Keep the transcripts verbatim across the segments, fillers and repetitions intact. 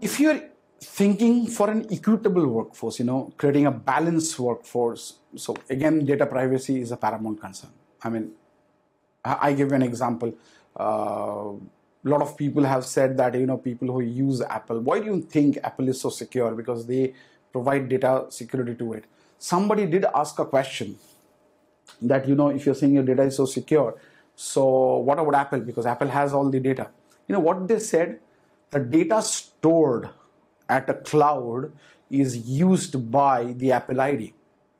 if you're thinking for an equitable workforce, you know, creating a balanced workforce, so again, data privacy is a paramount concern. I mean, I give an example. Uh, a lot of people have said that, you know, people who use Apple, why do you think Apple is so secure? Because they provide data security to it. Somebody did ask a question that, you know, if you're saying your data is so secure, so what about Apple? Because Apple has all the data. You know what they said? The data stored at a cloud is used by the Apple I D.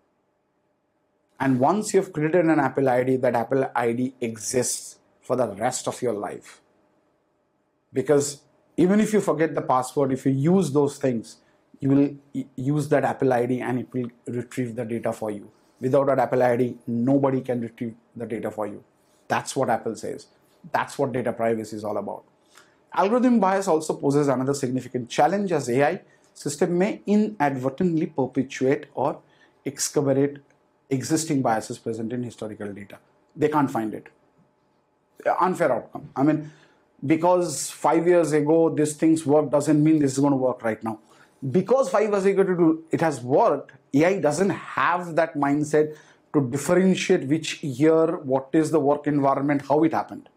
And once you've created an Apple I D, that Apple I D exists for the rest of your life. Because even if you forget the password, if you use those things, you will use that Apple I D and it will retrieve the data for you. Without that Apple I D, nobody can retrieve the data for you. That's what Apple says. That's what data privacy is all about. Algorithm bias also poses another significant challenge, as A I system may inadvertently perpetuate or excavate existing biases present in historical data. They can't find it. Unfair outcome. I mean, because five years ago this things worked doesn't mean this is going to work right now. Because five years ago it has worked, A I doesn't have that mindset to differentiate which year, what is the work environment, how it happened.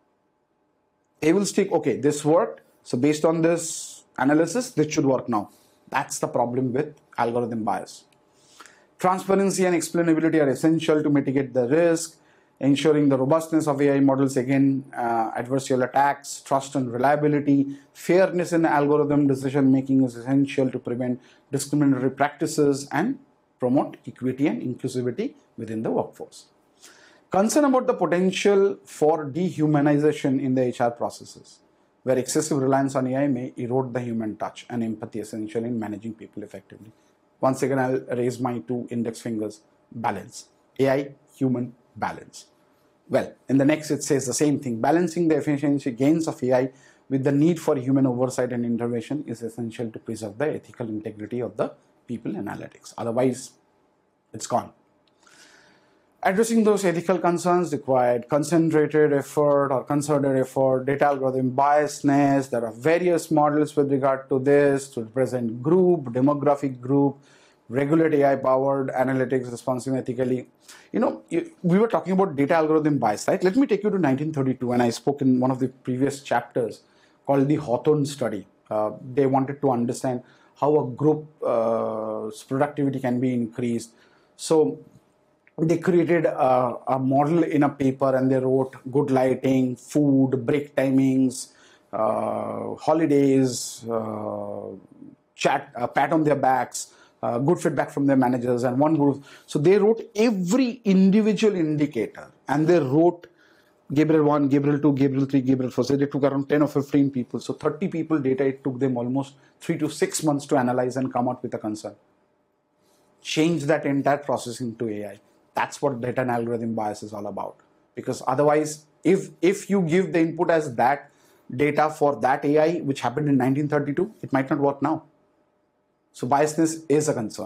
They will stick, okay, this worked, so based on this analysis, this should work now. That's the problem with algorithm bias. Transparency and explainability are essential to mitigate the risk, ensuring the robustness of A I models against uh, adversarial attacks, trust and reliability. Fairness in algorithm decision making is essential to prevent discriminatory practices and promote equity and inclusivity within the workforce. Concern about the potential for dehumanization in the H R processes, where excessive reliance on A I may erode the human touch and empathy essential in managing people effectively. Once again, I'll raise my two index fingers. Balance. A I, human, balance. Well, in the next it says the same thing. Balancing the efficiency gains of A I with the need for human oversight and intervention is essential to preserve the ethical integrity of the people analytics. Otherwise, it's gone. Addressing those ethical concerns required concentrated effort or concerted effort, data algorithm biasness. There are various models with regard to this to represent group, demographic group, regulate A I-powered analytics responsibly, ethically. You know, we were talking about data algorithm bias, right? Let me take you to nineteen thirty-two, and I spoke in one of the previous chapters called the Hawthorne study. Uh, they wanted to understand how a group's uh, productivity can be increased. So they created a, a model in a paper and they wrote good lighting, food, break timings, uh, holidays, uh, chat, uh, pat on their backs, uh, good feedback from their managers and one group. So they wrote every individual indicator and they wrote Gabriel one, Gabriel two, Gabriel three, Gabriel four. So they took around ten or fifteen people. So thirty people data, it took them almost three to six months to analyze and come out with a concern. Change that entire process into A I. That's what data and algorithm bias is all about. Because otherwise, if, if you give the input as that data for that A I, which happened in nineteen thirty-two, it might not work now. So biasness is a concern.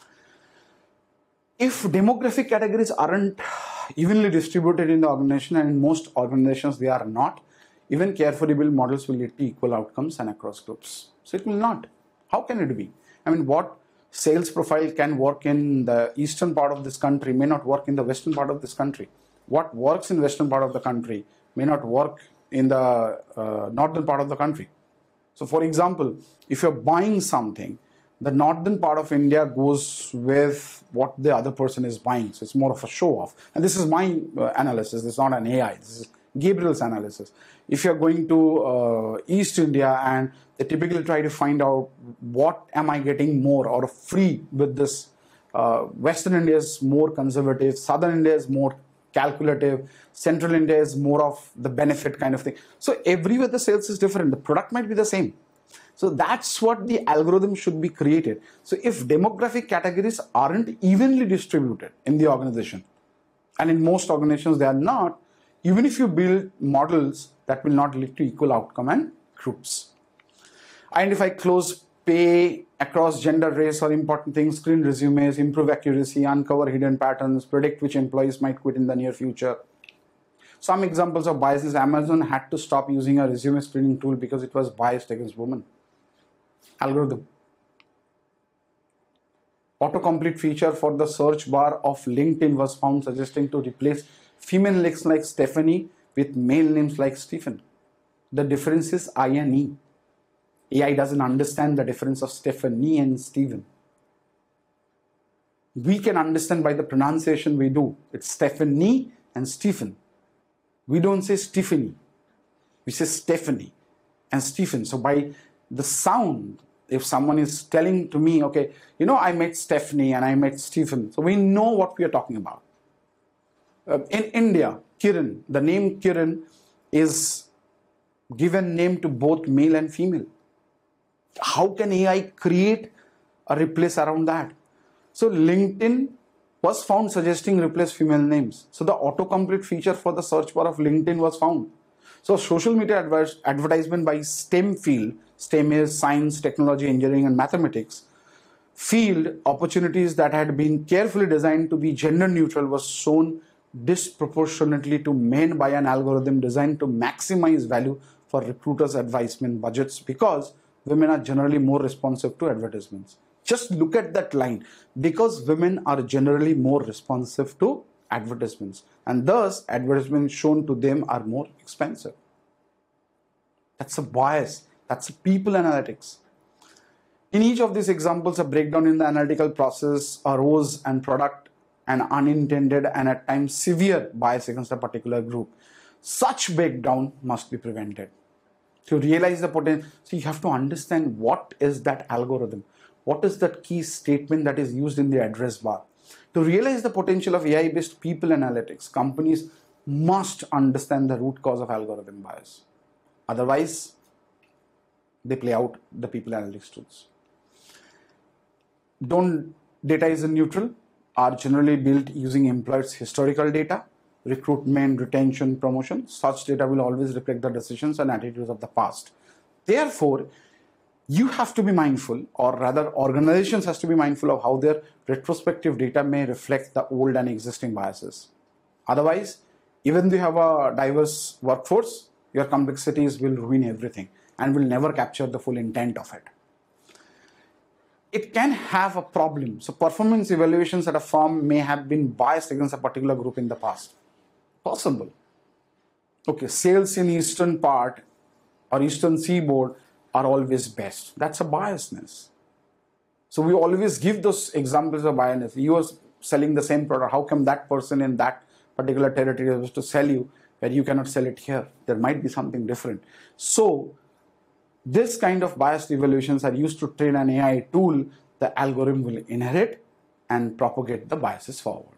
If demographic categories aren't evenly distributed in the organization, and in most organizations they are not, even carefully built models will lead to equal outcomes and across groups. So it will not. How can it be? I mean, what sales profile can work in the eastern part of this country may not work in the western part of this country. What works in western part of the country may not work in the uh, northern part of the country. So for example, if you're buying something, the northern part of India goes with what the other person is buying. So it's more of a show off. And this is my uh, analysis. This is not an A I. This is Gabriel's analysis. If you're going to uh, East India and they typically try to find out what am I getting more or free with this. Uh, Western India is more conservative. Southern India is more calculative. Central India is more of the benefit kind of thing. So everywhere the sales is different. The product might be the same. So that's what the algorithm should be created. So if demographic categories aren't evenly distributed in the organization, and in most organizations they are not, even if you build models, that will not lead to equal outcome and groups. Identify close pay across gender, race or important things, screen resumes, improve accuracy, uncover hidden patterns, predict which employees might quit in the near future. Some examples of biases: Amazon had to stop using a resume screening tool because it was biased against women. Algorithm. Autocomplete feature for the search bar of LinkedIn was found suggesting to replace female names like Stephanie with male names like Stephen. The difference is I and E. A I doesn't understand the difference of Stephanie and Stephen. We can understand by the pronunciation we do. It's Stephanie and Stephen. We don't say Stephanie. We say Stephanie and Stephen. So by the sound, if someone is telling to me, okay, you know, I met Stephanie and I met Stephen, so we know what we are talking about. Uh, in India, Kiran, the name Kiran is given name to both male and female. How can A I create a replace around that? So LinkedIn was found suggesting replace female names. So the autocomplete feature for the search bar of LinkedIn was found. So social media adver- advertisement by STEM field, STEM is science, technology, engineering, and mathematics, field opportunities that had been carefully designed to be gender neutral was shown disproportionately to men by an algorithm designed to maximize value for recruiters' advisement budgets because women are generally more responsive to advertisements. Just look at that line. Because women are generally more responsive to advertisements, and thus advertisements shown to them are more expensive. That's a bias. That's a people analytics. In each of these examples, a breakdown in the analytical process arose and product an unintended and at times severe bias against a particular group. Such breakdown must be prevented. To realize the potential, so you have to understand what is that algorithm, what is that key statement that is used in the address bar. To realize the potential of A I-based people analytics, companies must understand the root cause of algorithm bias. Otherwise, they play out the people analytics tools. Don't data is neutral are generally built using employees' historical data, recruitment, retention, promotion. Such data will always reflect the decisions and attitudes of the past. Therefore, you have to be mindful, or rather organizations has to be mindful of how their retrospective data may reflect the old and existing biases. Otherwise, even though you have a diverse workforce, your complexities will ruin everything and will never capture the full intent of it. It can have a problem. So performance evaluations at a firm may have been biased against a particular group in the past. Possible. Okay, sales in eastern part or eastern seaboard are always best. That's a biasness. So we always give those examples of biasness. You are selling the same product. How come that person in that particular territory is supposed to sell you where you cannot sell it here? There might be something different. So this kind of biased evaluations are used to train an A I tool. The algorithm will inherit and propagate the biases forward.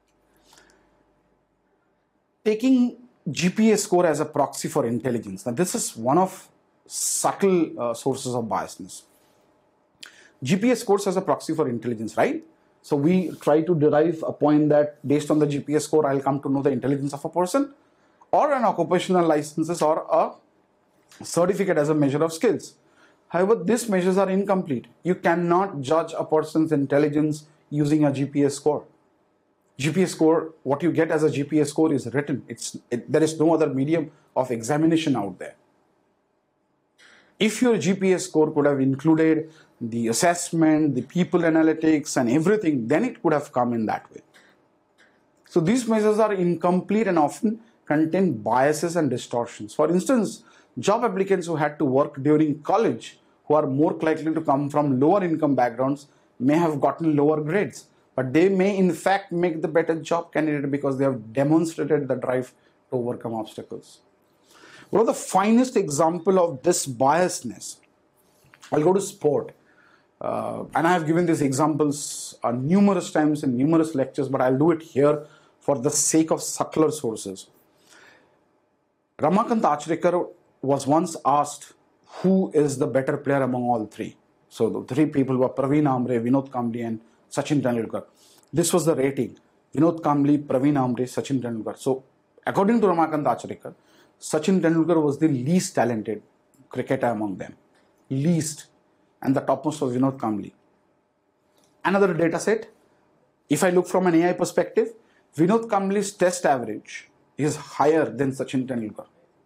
Taking G P A score as a proxy for intelligence. Now this is one of subtle uh, sources of biasness. G P A scores as a proxy for intelligence, right? So we try to derive a point that based on the G P A score, I'll come to know the intelligence of a person, or an occupational licenses or a certificate as a measure of skills. However, these measures are incomplete. You cannot judge a person's intelligence using a G P A score. G P A score, what you get as a G P A score is written. It's, it, there is no other medium of examination out there. If your G P A score could have included the assessment, the people analytics and everything, then it could have come in that way. So these measures are incomplete and often contain biases and distortions. For instance, job applicants who had to work during college, who are more likely to come from lower income backgrounds, may have gotten lower grades, but they may in fact make the better job candidate because they have demonstrated the drive to overcome obstacles. One of the finest example of this biasness, I'll go to sport. Uh, and I have given these examples uh, numerous times in numerous lectures, but I'll do it here for the sake of subtler sources. Ramakant Achrekar was once asked who is the better player among all three. So the three people were Praveen Amre, Vinod Kambli and Sachin Tendulkar. This was the rating. Vinod Kambli, Praveen Amre, Sachin Tendulkar. So according to Ramakant Achrekar, Sachin Tendulkar was the least talented cricketer among them. Least. And the topmost was Vinod Kambli. Another data set, if I look from an A I perspective, Vinod Kambli's test average is higher than Sachin Tendulkar.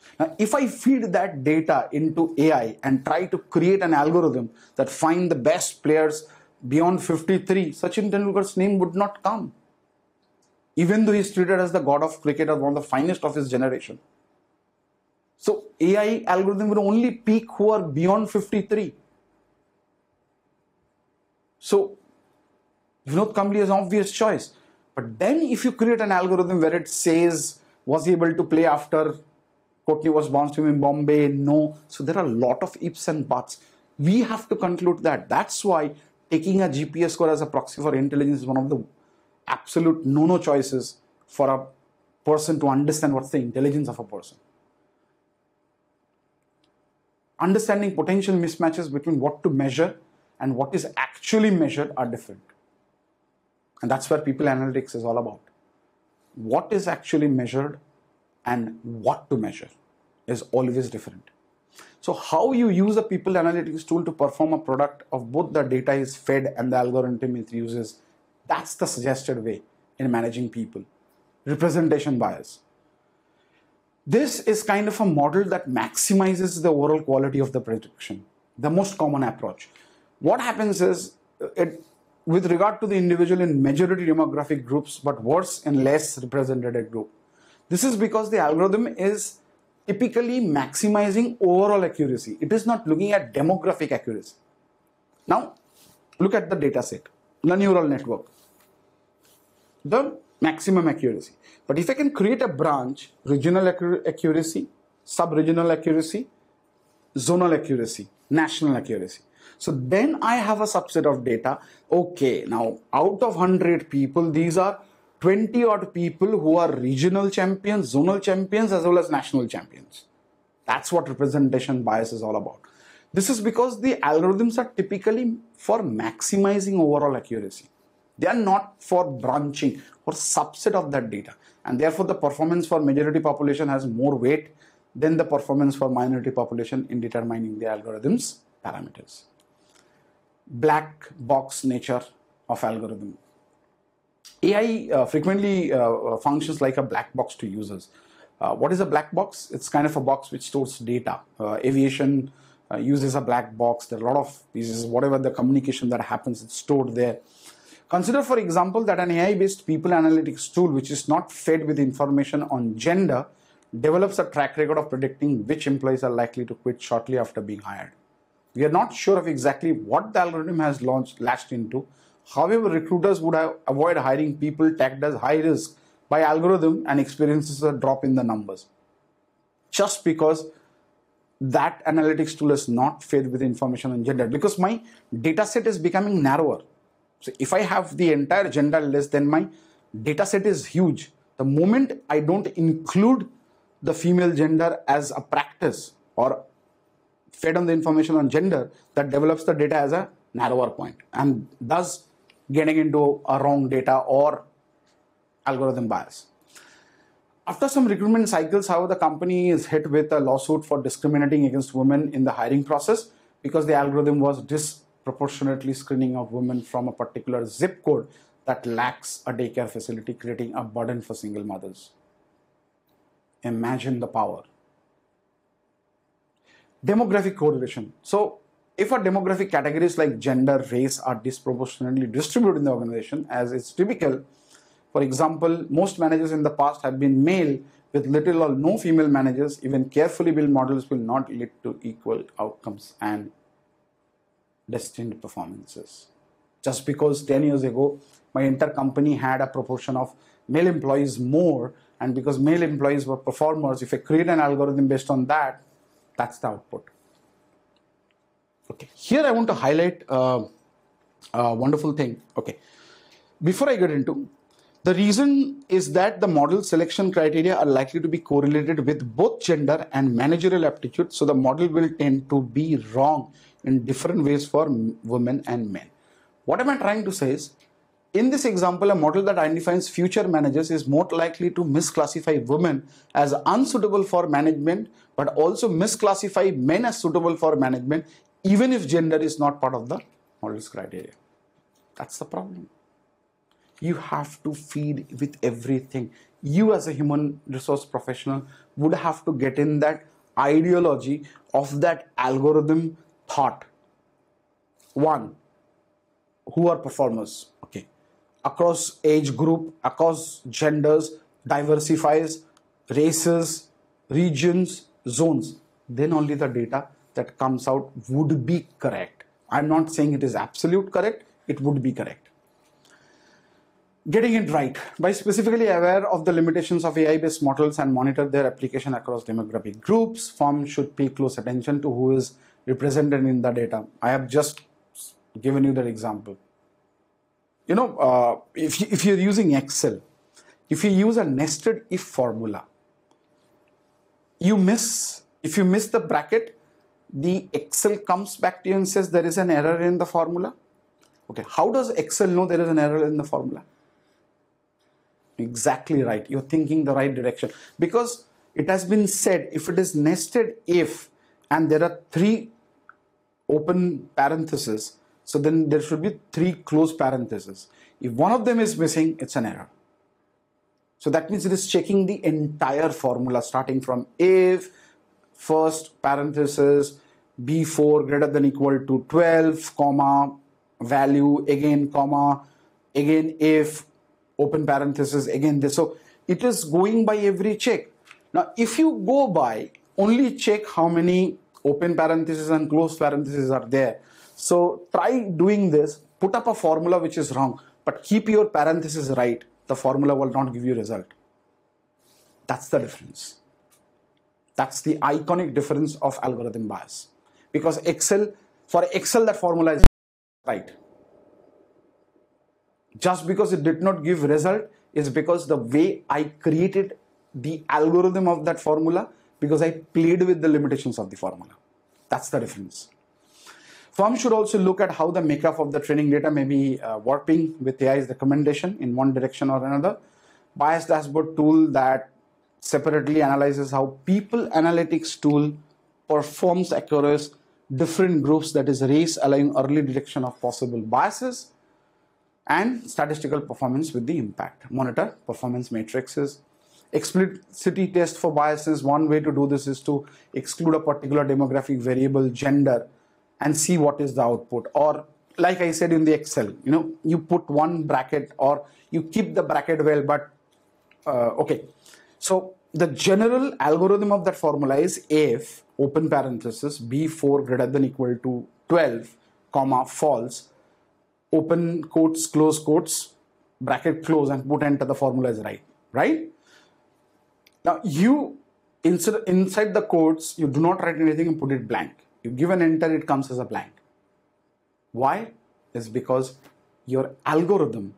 Now, if I feed that data into A I and try to create an algorithm that find the best players beyond fifty-three, Sachin Tendulkar's name would not come, even though he's treated as the god of cricket or one of the finest of his generation. So A I algorithm will only peak who are beyond fifty-three. So Vinod Kambli is an obvious choice. But then if you create an algorithm where it says, was he able to play after Courtney was bounced him in Bombay? No. So there are a lot of ifs and buts. We have to conclude that. That's why taking a G P A score as a proxy for intelligence is one of the absolute no-no choices for a person to understand what's the intelligence of a person. Understanding potential mismatches between what to measure and what is actually measured are different. And that's where people analytics is all about. What is actually measured and what to measure is always different. So how you use a people analytics tool to perform a product of both the data is fed and the algorithm it uses, that's the suggested way in managing people. Representation bias. This is kind of a model that maximizes the overall quality of the prediction, the most common approach. What happens is, it, with regard to the individual in majority demographic groups, but worse in less represented group. This is because the algorithm is typically maximizing overall accuracy. It is not looking at demographic accuracy. Now, look at the data set, the neural network, the maximum accuracy. But if I can create a branch, regional accuracy, sub-regional accuracy, zonal accuracy, national accuracy. So then I have a subset of data. Okay, now out of one hundred people, these are twenty odd people who are regional champions, zonal champions, as well as national champions. That's what representation bias is all about. This is because the algorithms are typically for maximizing overall accuracy. They are not for branching or subset of that data. And therefore the performance for majority population has more weight than the performance for minority population in determining the algorithm's parameters. Black box nature of algorithm. A I uh, frequently uh, functions like a black box to users. Uh, what is a black box? It's kind of a box which stores data. Uh, aviation uh, uses a black box. There are a lot of pieces, whatever the communication that happens, it's stored there. Consider, for example, that an A I-based people analytics tool, which is not fed with information on gender, develops a track record of predicting which employees are likely to quit shortly after being hired. We are not sure of exactly what the algorithm has launched, latched into. However, recruiters would have avoid hiring people tagged as high risk by algorithm and experiences a drop in the numbers. Just because that analytics tool is not fed with information on gender, because my data set is becoming narrower. So if I have the entire gender list, then my data set is huge. The moment I don't include the female gender as a practice or fed on the information on gender, that develops the data as a narrower point and thus getting into a wrong data or algorithm bias. After some recruitment cycles, however, the company is hit with a lawsuit for discriminating against women in the hiring process because the algorithm was disproportionately screening of women from a particular zip code that lacks a daycare facility, creating a burden for single mothers. Imagine the power. Demographic correlation. So if our demographic categories like gender, race are disproportionately distributed in the organization, as is typical, for example, most managers in the past have been male with little or no female managers, even carefully built models will not lead to equal outcomes and destined performances. Just because ten years ago, my entire company had a proportion of male employees more, and because male employees were performers, if I create an algorithm based on that, that's the output. Okay, here I want to highlight uh, a wonderful thing. Okay, before I get into, the reason is that the model selection criteria are likely to be correlated with both gender and managerial aptitude, so the model will tend to be wrong in different ways for women and men. What am I trying to say is, in this example, a model that identifies future managers is more likely to misclassify women as unsuitable for management, but also misclassify men as suitable for management, even if gender is not part of the model's criteria. That's the problem. You have to feed with everything. You as a human resource professional would have to get in that ideology of that algorithm thought. One, who are performers? Okay. Across age group, across genders, diversifies, races, regions, zones. Then only the data that comes out would be correct. I'm not saying it is absolute correct, it would be correct. Getting it right. By specifically aware of the limitations of A I-based models and monitor their application across demographic groups, firms should pay close attention to who is represented in the data. I have just given you that example. You know, uh, if, you, if you're using Excel, if you use a nested if formula, you miss, if you miss the bracket, the Excel comes back to you and says there is an error in the formula. Okay, how does Excel know there is an error in the formula? Exactly right. You're thinking the right direction, because it has been said if it is nested if and there are three open parentheses, so then there should be three closed parentheses. If one of them is missing, it's an error. So that means it is checking the entire formula starting from if, first parenthesis, B four greater than equal to twelve, comma, value, again, comma, again, if, open parenthesis, again this. So it is going by every check. Now, if you go by, only check how many open parentheses and closed parentheses are there. So try doing this, put up a formula which is wrong, but keep your parentheses right. The formula will not give you result. That's the difference. That's the iconic difference of algorithm bias. Because Excel, for Excel, that formula is right. Just because it did not give result is because the way I created the algorithm of that formula, because I played with the limitations of the formula. That's the difference. Firms should also look at how the makeup of the training data may be uh, warping with A I's recommendation in one direction or another. Bias dashboard tool that separately analyzes how people analytics tool performs across different groups, that is race, allowing early detection of possible biases, and statistical performance with the impact. Monitor performance matrices. Explicitly test for biases. One way to do this is to exclude a particular demographic variable, gender, and see what is the output. Or like I said in the Excel, you know, you put one bracket or you keep the bracket well, but uh, okay. So the general algorithm of that formula is if, open parenthesis, B four greater than equal to twelve, comma, false, open quotes, close quotes, bracket close, and put enter, the formula is right, right? Now you, inside, inside the quotes, you do not write anything and put it blank. You give an enter, it comes as a blank. Why? It's because your algorithm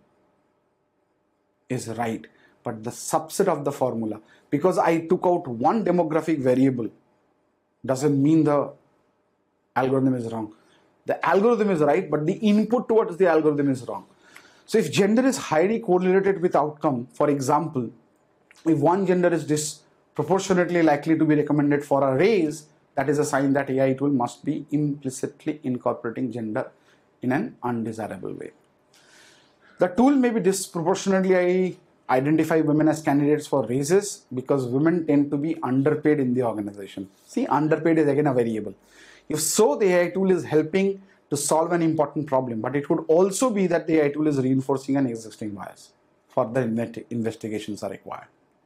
is right, but the subset of the formula, because I took out one demographic variable, doesn't mean the algorithm is wrong. The algorithm is right, but the input towards the algorithm is wrong. So if gender is highly correlated with outcome, for example, if one gender is disproportionately likely to be recommended for a raise, that is a sign that A I tool must be implicitly incorporating gender in an undesirable way. The tool may be disproportionately identify women as candidates for raises because women tend to be underpaid in the organization. See, underpaid is again a variable. If so, the A I tool is helping to solve an important problem, but it could also be that the A I tool is reinforcing an existing bias. Further investigations are required.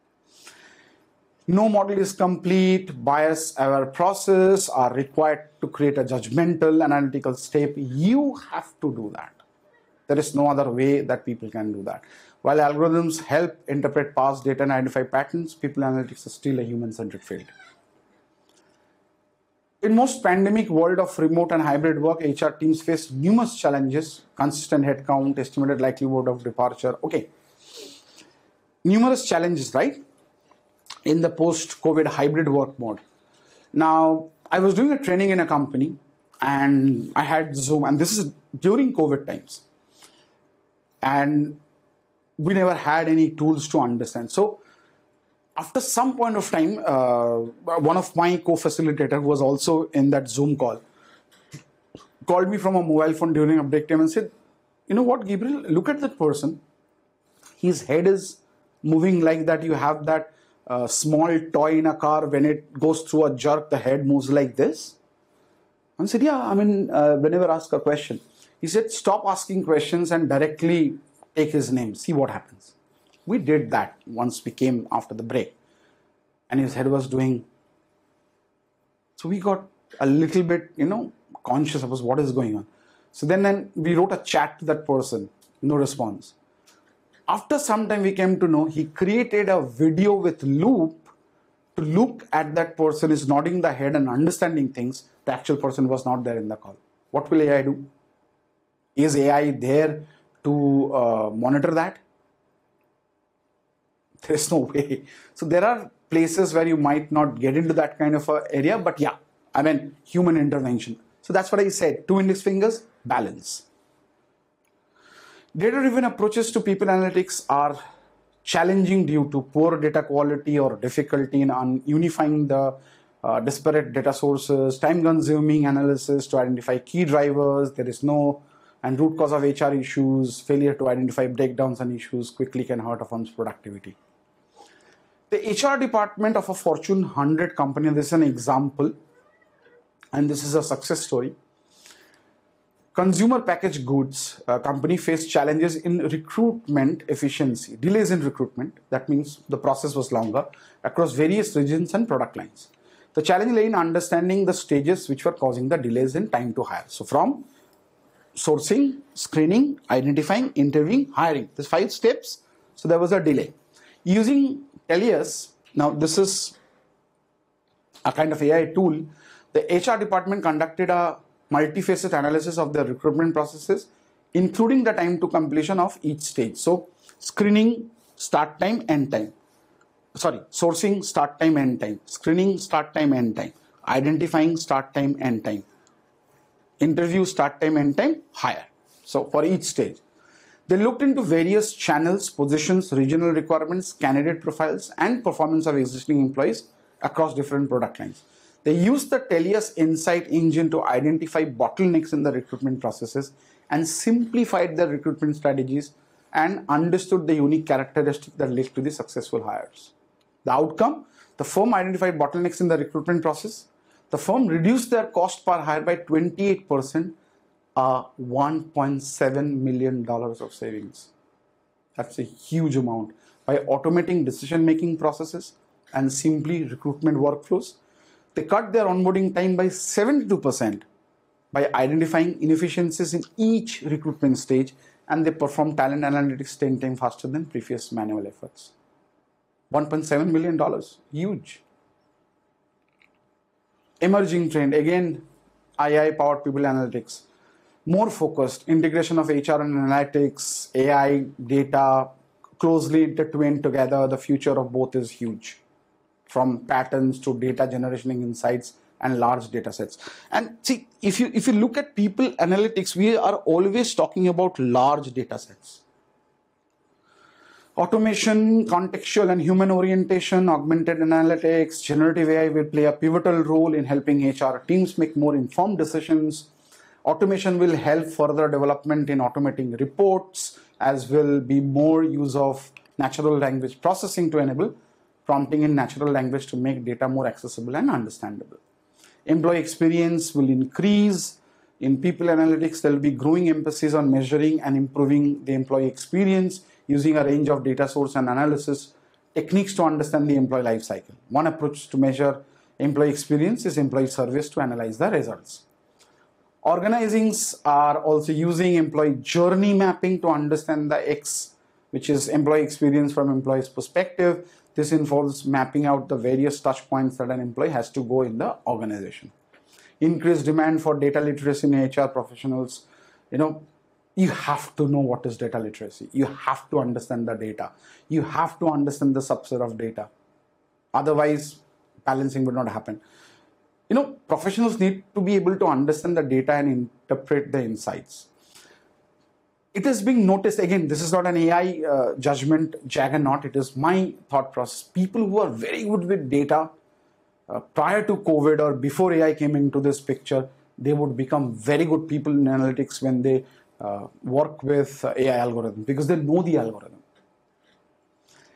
No model is complete. Bias-aware process are required to create a judgmental analytical step. You have to do that. There is no other way that people can do that. While algorithms help interpret past data and identify patterns, people analytics is still a human-centric field. In most pandemic world of remote and hybrid work, H R teams face numerous challenges: consistent headcount, estimated likelihood of departure. Okay, numerous challenges, right? In the post-COVID hybrid work mode. Now, I was doing a training in a company and I had Zoom, and this is during COVID times. And we never had any tools to understand. So after some point of time, uh, one of my co-facilitator who was also in that Zoom call called me from a mobile phone during a break time and said, you know what, Gabriel, look at that person. his head is moving like that. You have that uh, small toy in a car, when it goes through a jerk, the head moves like this. And I said, yeah, I mean, uh, whenever ask a question. He said, stop asking questions and directly take his name, see what happens. We did that once we came after the break. And his head was doing. So we got a little bit, you know, conscious about what is going on. So then, then we wrote a chat to that person, no response. After some time we came to know he created a video with loop to look at that person is nodding the head and understanding things. The actual person was not there in the call. What will A I do? Is A I there to uh, monitor that? There's no way. So there are places where you might not get into that kind of a area, but yeah, I mean, human intervention. So that's what I said, two index fingers, balance. Data-driven approaches to people analytics are challenging due to poor data quality or difficulty in unifying the uh, disparate data sources, time-consuming analysis to identify key drivers, there is no, and root cause of H R issues, failure to identify breakdowns and issues quickly can hurt a firm's productivity. The H R department of a Fortune one hundred company, this is an example, and this is a success story. Consumer packaged goods uh, company faced challenges in recruitment efficiency, delays in recruitment. That means the process was longer across various regions and product lines. The challenge lay in understanding the stages which were causing the delays in time to hire. So from sourcing, screening, identifying, interviewing, hiring. There's five steps. So there was a delay. Using Teleus, now this is a kind of A I tool. The H R department conducted a multifaceted analysis of the recruitment processes, including the time to completion of each stage. So screening, start time, end time. Sorry, sourcing, start time, end time. Screening, start time, end time. Identifying, start time, end time. Interview, start time, end time, hire. So for each stage. They looked into various channels, positions, regional requirements, candidate profiles, and performance of existing employees across different product lines. They used the Teleus Insight engine to identify bottlenecks in the recruitment processes and simplified the recruitment strategies and understood the unique characteristics that led to the successful hires. The outcome, the firm identified bottlenecks in the recruitment process. The firm reduced their cost per hire by twenty-eight percent, uh, one point seven million dollars of savings. That's a huge amount. By automating decision-making processes and simply recruitment workflows, they cut their onboarding time by seventy-two percent by identifying inefficiencies in each recruitment stage, and they perform talent analytics ten times faster than previous manual efforts. one point seven million dollars, huge. Emerging trend, again, I I powered people analytics. More focused, integration of H R and analytics, A I, data, closely intertwined together. The future of both is huge. From patterns to data generating insights and large data sets. And see, if you if you look at people analytics, we are always talking about large data sets. Automation, contextual and human orientation, augmented analytics, generative A I will play a pivotal role in helping H R teams make more informed decisions. Automation will help further development in automating reports, as will be more use of natural language processing to enable prompting in natural language to make data more accessible and understandable. Employee experience will increase. In people analytics, there will be growing emphasis on measuring and improving the employee experience using a range of data source and analysis techniques to understand the employee life cycle. One approach to measure employee experience is employee surveys to analyze the results. Organizations are also using employee journey mapping to understand the X, which is employee experience from employee's perspective. This involves mapping out the various touch points that an employee has to go in the organization. Increased demand for data literacy in H R professionals. You know, you have to know what is data literacy. You have to understand the data. You have to understand the subset of data. Otherwise, balancing would not happen. You know, professionals need to be able to understand the data and interpret the insights. It is being noticed, again, this is not an A I uh, judgment juggernaut, it is my thought process. People who are very good with data uh, prior to COVID or before A I came into this picture, they would become very good people in analytics when they uh, work with uh, A I algorithm because they know the algorithm.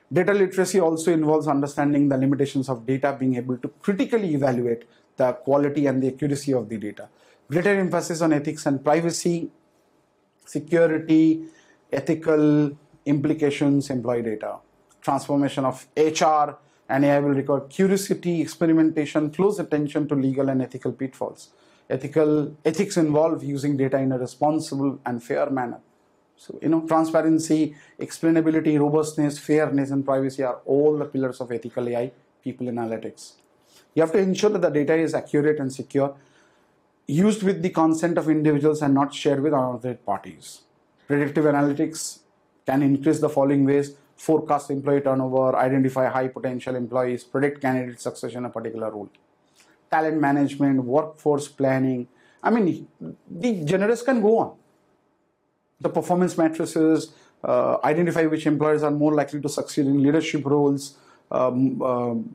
Data literacy also involves understanding the limitations of data, being able to critically evaluate the quality and the accuracy of the data. Greater emphasis on ethics and privacy, security, ethical implications, employee data. Transformation of H R and A I will require curiosity, experimentation, close attention to legal and ethical pitfalls. Ethical ethics involve using data in a responsible and fair manner. So, you know, transparency, explainability, robustness, fairness, and privacy are all the pillars of ethical A I, people analytics. You have to ensure that the data is accurate and secure, used with the consent of individuals and not shared with other parties. Predictive analytics can increase the following ways: forecast employee turnover, identify high potential employees, predict candidate success in a particular role. Talent management, workforce planning. I mean, the generous can go on. The performance matrices, uh, identify which employees are more likely to succeed in leadership roles. Um, um,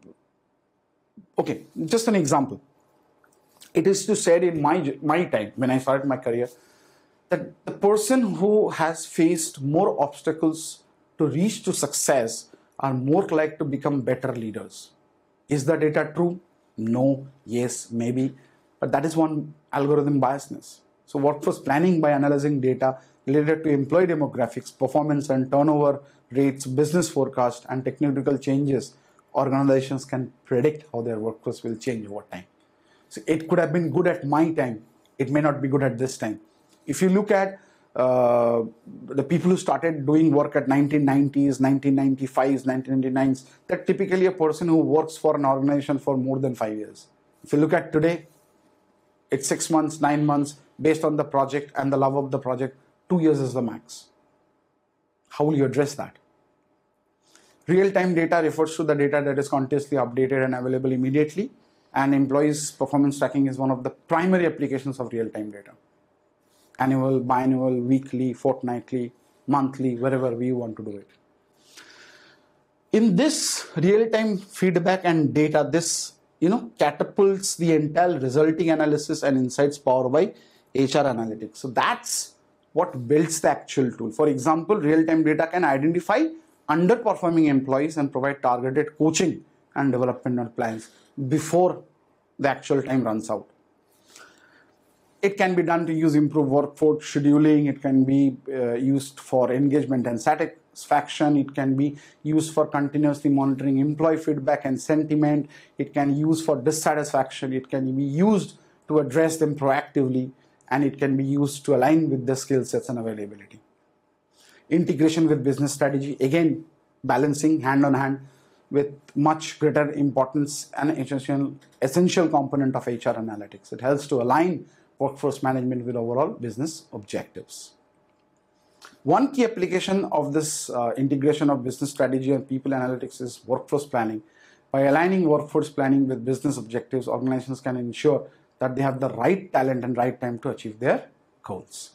okay, just an example. It is to said in my, my time, when I started my career, that the person who has faced more obstacles to reach to success are more likely to become better leaders. Is the data true? No, yes, maybe. But that is one algorithm biasness. So workforce planning, by analyzing data related to employee demographics, performance and turnover rates, business forecast, and technological changes, organizations can predict how their workforce will change over time. So it could have been good at my time. It may not be good at this time. If you look at uh, the people who started doing work at nineteen nineties, nineteen ninety-fives, nineteen ninety-nines, they're typically a person who works for an organization for more than five years. If you look at today, it's six months, nine months, based on the project and the love of the project. Two years is the max. How will you address that? Real-time data refers to the data that is continuously updated and available immediately, and employees' performance tracking is one of the primary applications of real-time data. Annual, biannual, weekly, fortnightly, monthly, wherever we want to do it. In this real-time feedback and data, this you know catapults the entire resulting analysis and insights powered by H R analytics. So that's what builds the actual tool. For example, real-time data can identify underperforming employees and provide targeted coaching and developmental plans before the actual time runs out. It can be done to use improved workforce scheduling. It can be uh, used for engagement and satisfaction. It can be used for continuously monitoring employee feedback and sentiment. It can be used for dissatisfaction. It can be used to address them proactively, and it can be used to align with the skill sets and availability. Integration with business strategy, again, balancing hand on hand with much greater importance and essential, essential component of H R analytics. It helps to align workforce management with overall business objectives. One key application of this uh, integration of business strategy and people analytics is workforce planning. By aligning workforce planning with business objectives, organizations can ensure that they have the right talent and right time to achieve their goals.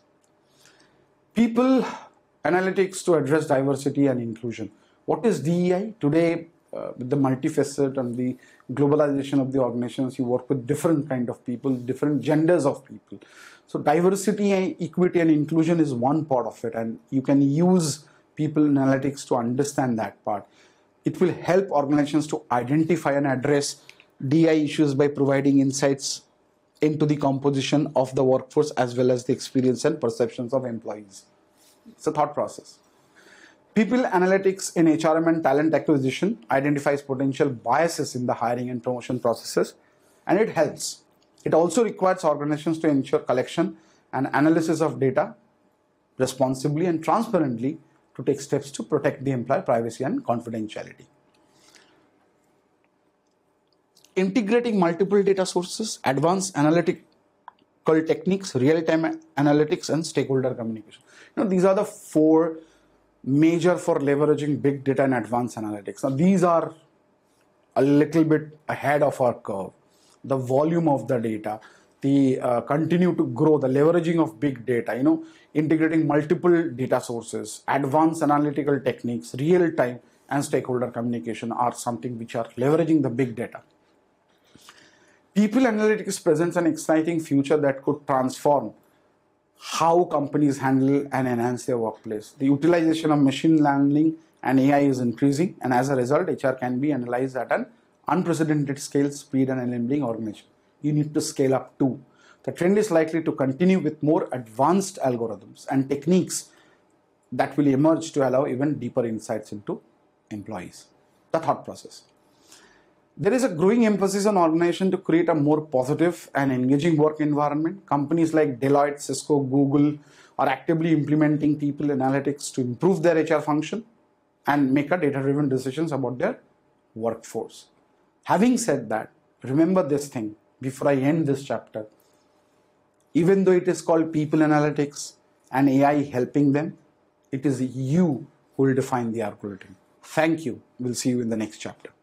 People analytics to address diversity and inclusion. What is D E I? Today, uh, with the multifaceted and the globalization of the organizations, you work with different kind of people, different genders of people. So diversity and equity and inclusion is one part of it, and you can use people analytics to understand that part. It will help organizations to identify and address D E I issues by providing insights into the composition of the workforce as well as the experience and perceptions of employees. It's a thought process. People analytics in H R M and talent acquisition identifies potential biases in the hiring and promotion processes, and it helps. It also requires organizations to ensure collection and analysis of data responsibly and transparently to take steps to protect the employee privacy and confidentiality. Integrating multiple data sources, advanced analytical techniques, real-time analytics, and stakeholder communication. You know, these are the four major for leveraging big data and advanced analytics. Now, these are a little bit ahead of our curve. The volume of the data, the uh, continue to grow, the leveraging of big data, you know, integrating multiple data sources, advanced analytical techniques, real-time, and stakeholder communication are something which are leveraging the big data. People analytics presents an exciting future that could transform how companies handle and enhance their workplace. The utilization of machine learning and A I is increasing, and as a result, H R can be analyzed at an unprecedented scale, speed, and enabling organization. You need to scale up too. The trend is likely to continue with more advanced algorithms and techniques that will emerge to allow even deeper insights into employees. The thought process. There is a growing emphasis on organization to create a more positive and engaging work environment. Companies like Deloitte, Cisco, Google are actively implementing people analytics to improve their H R function and make a data-driven decisions about their workforce. Having said that, remember this thing before I end this chapter. Even though it is called people analytics and A I helping them, it is you who will define the algorithm. Thank you. We'll see you in the next chapter.